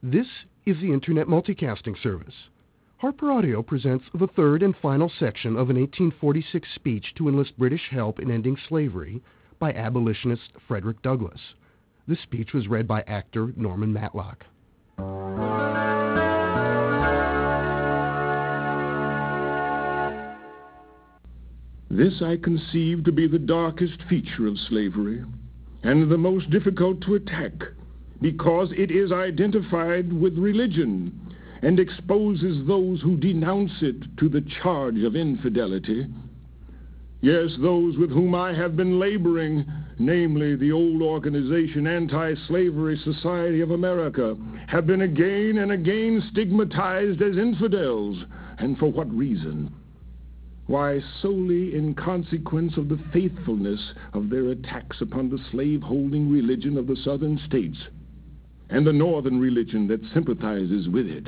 This is the Internet Multicasting Service. Harper Audio presents the third and final section of an 1846 speech to enlist British help in ending slavery by abolitionist Frederick Douglass. This speech was read by actor Norman Matlock. This I conceive to be the darkest feature of slavery, and the most difficult to attack, because it is identified with religion and exposes those who denounce it to the charge of infidelity. Yes, those with whom I have been laboring, namely the old organization Anti-Slavery Society of America, have been again and again stigmatized as infidels. And for what reason? Why, solely in consequence of the faithfulness of their attacks upon the slave-holding religion of the southern states and the northern religion that sympathizes with it.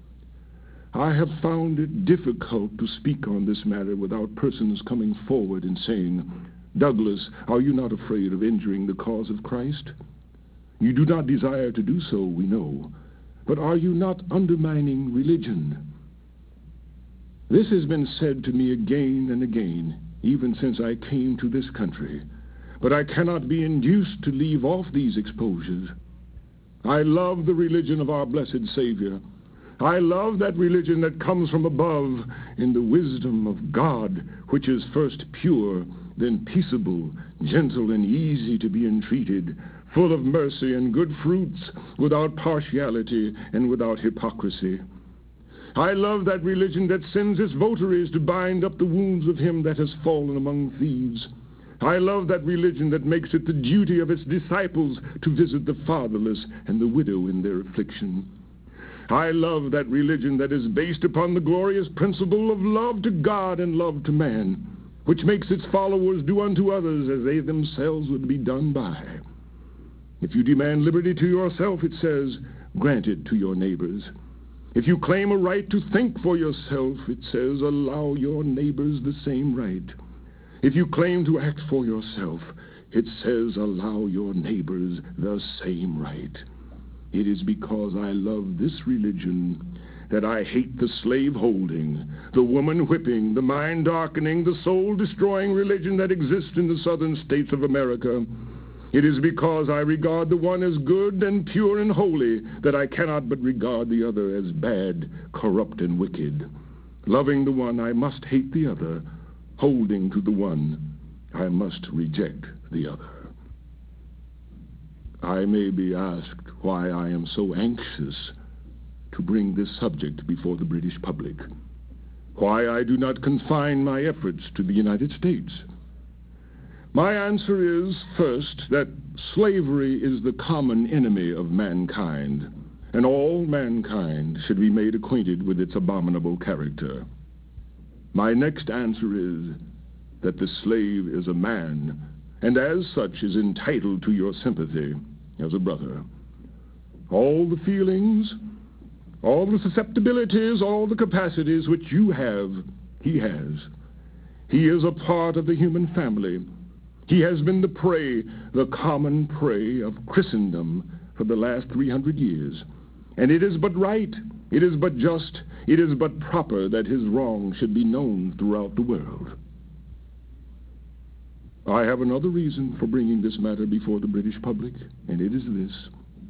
I have found it difficult to speak on this matter without persons coming forward and saying, "Douglass, are you not afraid of injuring the cause of Christ? You do not desire to do so, we know, but are you not undermining religion?" This has been said to me again and again, even since I came to this country, but I cannot be induced to leave off these exposures. I love the religion of our blessed Savior. I love that religion that comes from above in the wisdom of God, which is first pure, then peaceable, gentle and easy to be entreated, full of mercy and good fruits, without partiality and without hypocrisy. I love that religion that sends its votaries to bind up the wounds of him that has fallen among thieves. I love that religion that makes it the duty of its disciples to visit the fatherless and the widow in their affliction. I love that religion that is based upon the glorious principle of love to God and love to man, which makes its followers do unto others as they themselves would be done by. If you demand liberty to yourself, it says, grant it to your neighbors. If you claim a right to think for yourself, it says, allow your neighbors the same right. If you claim to act for yourself, it says, allow your neighbors the same right. It is because I love this religion that I hate the slave-holding, the woman-whipping, the mind-darkening, the soul-destroying religion that exists in the southern states of America. It is because I regard the one as good and pure and holy that I cannot but regard the other as bad, corrupt, and wicked. Loving the one, I must hate the other. Holding to the one, I must reject the other. I may be asked why I am so anxious to bring this subject before the British public, why I do not confine my efforts to the United States. My answer is, first, that slavery is the common enemy of mankind, and all mankind should be made acquainted with its abominable character. My next answer is that the slave is a man, and as such is entitled to your sympathy as a brother. All the feelings, all the susceptibilities, all the capacities which you have, he has. He is a part of the human family. He has been the prey, the common prey of Christendom for the last 300 years. And it is but right, it is but just, it is but proper that his wrong should be known throughout the world. I have another reason for bringing this matter before the British public, and it is this.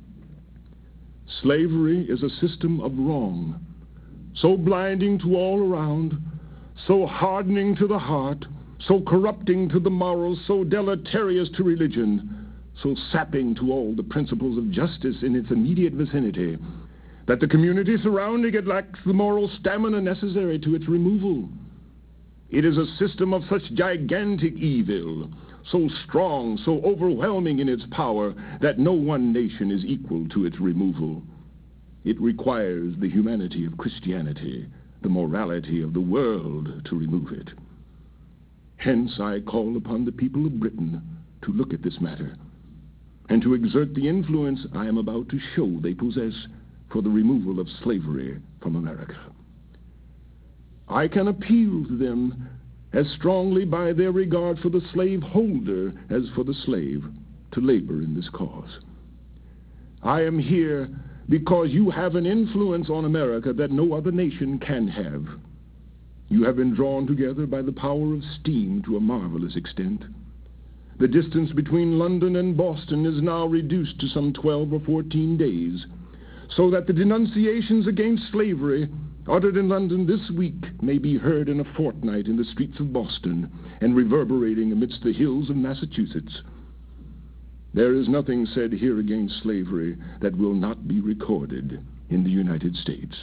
Slavery is a system of wrong, so blinding to all around, so hardening to the heart, so corrupting to the morals, so deleterious to religion, so sapping to all the principles of justice in its immediate vicinity, that the community surrounding it lacks the moral stamina necessary to its removal. It is a system of such gigantic evil, so strong, so overwhelming in its power, that no one nation is equal to its removal. It requires the humanity of Christianity, the morality of the world to remove it. Hence, I call upon the people of Britain to look at this matter and to exert the influence I am about to show they possess for the removal of slavery from America. I can appeal to them as strongly by their regard for the slaveholder as for the slave to labor in this cause. I am here because you have an influence on America that no other nation can have. You have been drawn together by the power of steam to a marvelous extent. The distance between London and Boston is now reduced to some 12 or 14 days, so that the denunciations against slavery uttered in London this week may be heard in a fortnight in the streets of Boston and reverberating amidst the hills of Massachusetts. There is nothing said here against slavery that will not be recorded in the United States.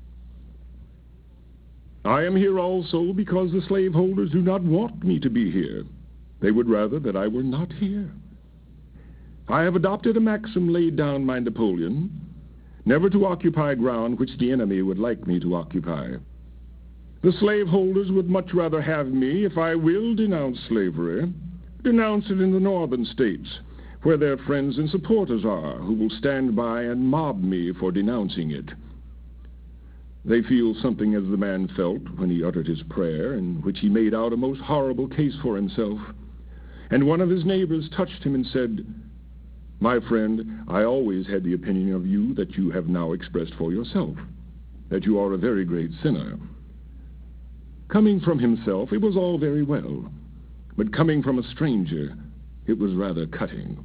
I am here also because the slaveholders do not want me to be here. They would rather that I were not here. I have adopted a maxim laid down by Napoleon, never to occupy ground which the enemy would like me to occupy. The slaveholders would much rather have me, if I will denounce slavery, denounce it in the northern states, where their friends and supporters are, who will stand by and mob me for denouncing it. They feel something as the man felt when he uttered his prayer, in which he made out a most horrible case for himself. And one of his neighbors touched him and said, "My friend, I always had the opinion of you that you have now expressed for yourself, that you are a very great sinner." Coming from himself, it was all very well, but coming from a stranger, it was rather cutting.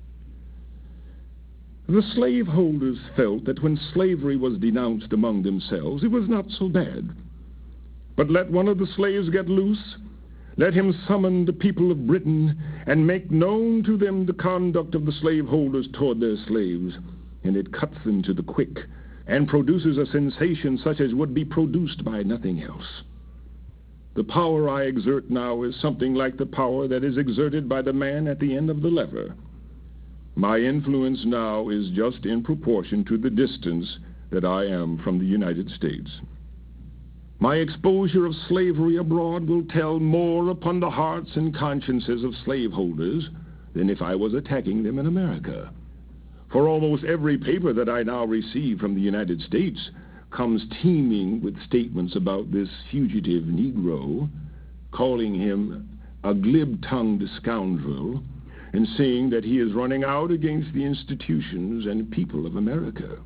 The slaveholders felt that when slavery was denounced among themselves, it was not so bad. But let one of the slaves get loose, let him summon the people of Britain and make known to them the conduct of the slaveholders toward their slaves, and it cuts them to the quick and produces a sensation such as would be produced by nothing else. The power I exert now is something like the power that is exerted by the man at the end of the lever. My influence now is just in proportion to the distance that I am from the United States. My exposure of slavery abroad will tell more upon the hearts and consciences of slaveholders than if I was attacking them in America. For almost every paper that I now receive from the United States comes teeming with statements about this fugitive Negro, calling him a glib-tongued scoundrel, and saying that he is running out against the institutions and people of America.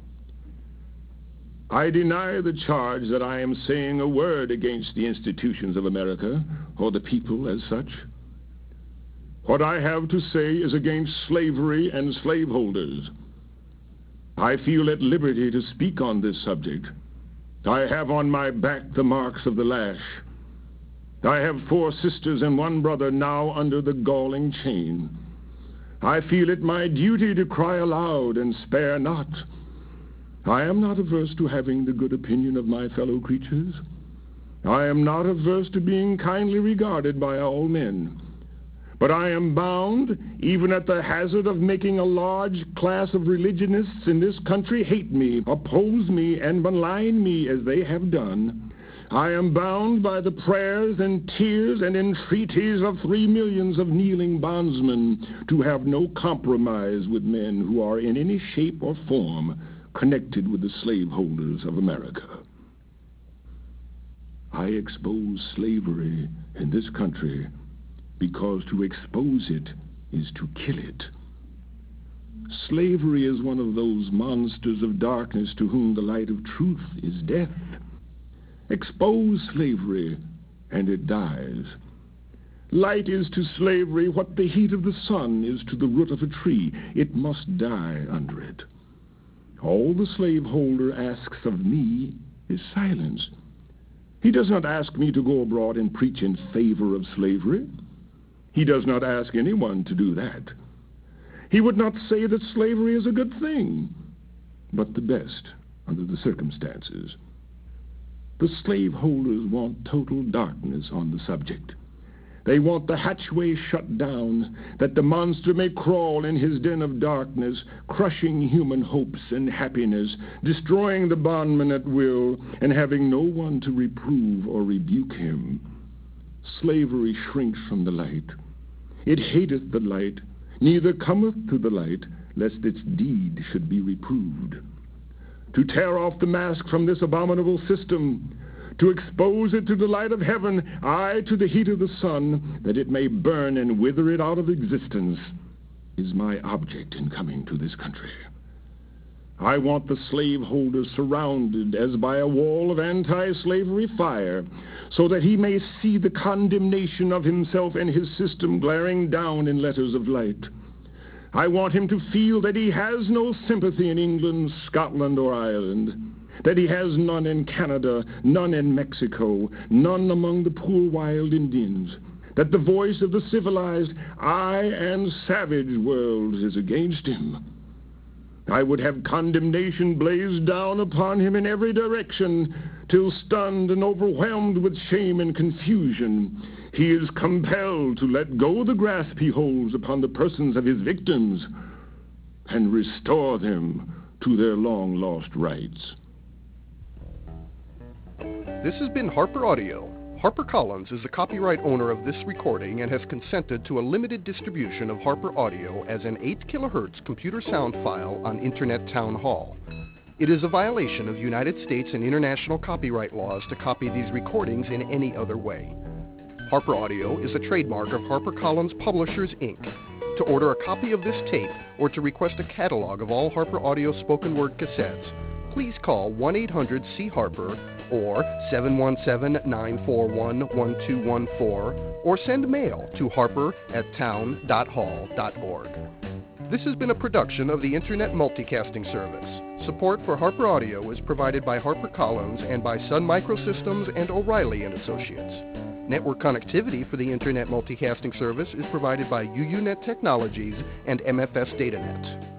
I deny the charge that I am saying a word against the institutions of America or the people as such. What I have to say is against slavery and slaveholders. I feel at liberty to speak on this subject. I have on my back the marks of the lash. I have 4 sisters and 1 brother now under the galling chain. I feel it my duty to cry aloud and spare not. I am not averse to having the good opinion of my fellow creatures. I am not averse to being kindly regarded by all men. But I am bound, even at the hazard of making a large class of religionists in this country hate me, oppose me, and malign me as they have done, I am bound by the prayers and tears and entreaties of 3 millions of kneeling bondsmen to have no compromise with men who are in any shape or form connected with the slaveholders of America. I expose slavery in this country because to expose it is to kill it. Slavery is one of those monsters of darkness to whom the light of truth is death. Expose slavery, and it dies. Light is to slavery what the heat of the sun is to the root of a tree. It must die under it. All the slaveholder asks of me is silence. He does not ask me to go abroad and preach in favor of slavery. He does not ask anyone to do that. He would not say that slavery is a good thing, but the best under the circumstances. The slaveholders want total darkness on the subject. They want the hatchway shut down, that the monster may crawl in his den of darkness, crushing human hopes and happiness, destroying the bondman at will, and having no one to reprove or rebuke him. Slavery shrinks from the light. It hateth the light, neither cometh to the light, lest its deed should be reproved. To tear off the mask from this abominable system, to expose it to the light of heaven, aye, to the heat of the sun, that it may burn and wither it out of existence, is my object in coming to this country. I want the slaveholder surrounded as by a wall of anti-slavery fire, so that he may see the condemnation of himself and his system glaring down in letters of light. I want him to feel that he has no sympathy in England, Scotland, or Ireland, that he has none in Canada, none in Mexico, none among the poor wild Indians, that the voice of the civilized, aye, and savage world is against him. I would have condemnation blazed down upon him in every direction, till stunned and overwhelmed with shame and confusion, he is compelled to let go the grasp he holds upon the persons of his victims and restore them to their long-lost rights. This has been Harper Audio. HarperCollins is the copyright owner of this recording and has consented to a limited distribution of Harper Audio as an 8 kHz computer sound file on Internet Town Hall. It is a violation of United States and international copyright laws to copy these recordings in any other way. Harper Audio is a trademark of HarperCollins Publishers, Inc. To order a copy of this tape or to request a catalog of all Harper Audio spoken word cassettes, please call 1-800-C-HARPER or 717-941-1214 or send mail to harper@town.hall.org. This has been a production of the Internet Multicasting Service. Support for Harper Audio is provided by HarperCollins and by Sun Microsystems and O'Reilly & Associates. Network connectivity for the Internet Multicasting Service is provided by UUNet Technologies and MFS DataNet.